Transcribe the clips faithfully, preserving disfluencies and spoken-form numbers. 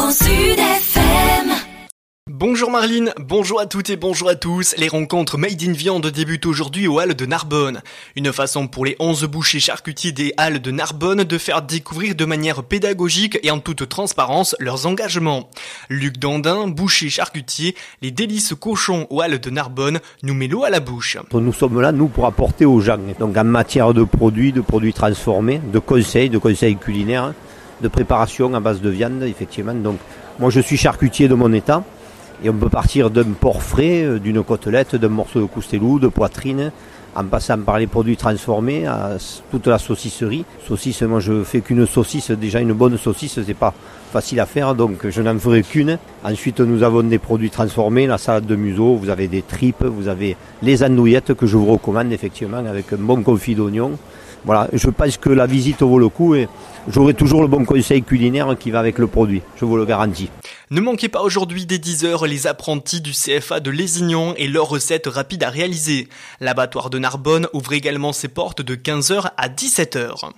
Grand Sud F M. Bonjour Marline, bonjour à toutes et bonjour à tous. Les rencontres Made in Viande débutent aujourd'hui aux Halles de Narbonne. Une façon pour les onze bouchers charcutiers des Halles de Narbonne de faire découvrir de manière pédagogique et en toute transparence leurs engagements. Luc Dandin, boucher charcutier, les délices cochons aux Halles de Narbonne, nous met l'eau à la bouche. Nous sommes là, nous, pour apporter aux gens, donc en matière de produits, de produits transformés, de conseils, de conseils culinaires, de préparation à base de viande, effectivement. Donc, moi, je suis charcutier de mon état. Et on peut partir d'un porc frais, d'une côtelette, d'un morceau de coustelou, de poitrine, en passant par les produits transformés, à toute la saucisserie. Saucisse, moi je fais qu'une saucisse, déjà une bonne saucisse, c'est pas facile à faire, donc je n'en ferai qu'une. Ensuite nous avons des produits transformés, la salade de museau, vous avez des tripes, vous avez les andouillettes que je vous recommande effectivement avec un bon confit d'oignon. Voilà, je pense que la visite vaut le coup et j'aurai toujours le bon conseil culinaire qui va avec le produit, je vous le garantis. Ne manquez pas aujourd'hui dès dix heures les apprentis du C F A de Lézignan et leurs recettes rapides à réaliser. L'abattoir de Narbonne ouvre également ses portes de quinze heures à dix-sept heures.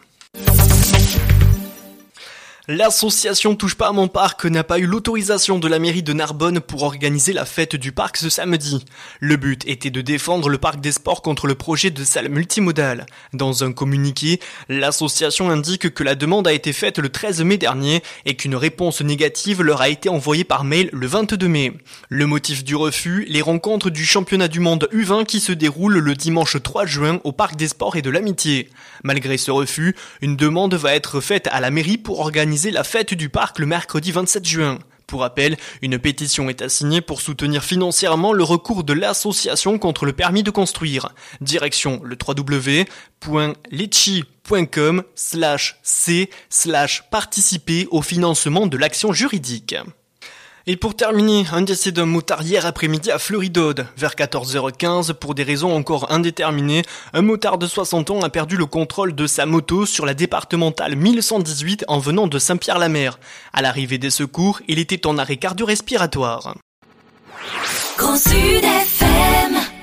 L'association Touche pas à mon parc n'a pas eu l'autorisation de la mairie de Narbonne pour organiser la fête du parc ce samedi. Le but était de défendre le parc des sports contre le projet de salle multimodale. Dans un communiqué, l'association indique que la demande a été faite le treize mai dernier et qu'une réponse négative leur a été envoyée par mail le vingt-deux mai. Le motif du refus, les rencontres du championnat du monde U vingt qui se déroulent le dimanche trois juin au parc des sports et de l'amitié. Malgré ce refus, une demande va être faite à la mairie pour organiser la fête du parc le mercredi vingt-sept juin. Pour rappel, une pétition est assignée pour soutenir financièrement le recours de l'association contre le permis de construire. Direction le w w w point litchi point com slash c slash participer au financement de l'action juridique. Et pour terminer, un décès d'un motard hier après-midi à Fleury-d'Aude. Vers quatorze heures quinze, pour des raisons encore indéterminées, un motard de soixante ans a perdu le contrôle de sa moto sur la départementale mille cent dix-huit en venant de Saint-Pierre-la-Mer. À l'arrivée des secours, il était en arrêt cardio-respiratoire. Grand Sud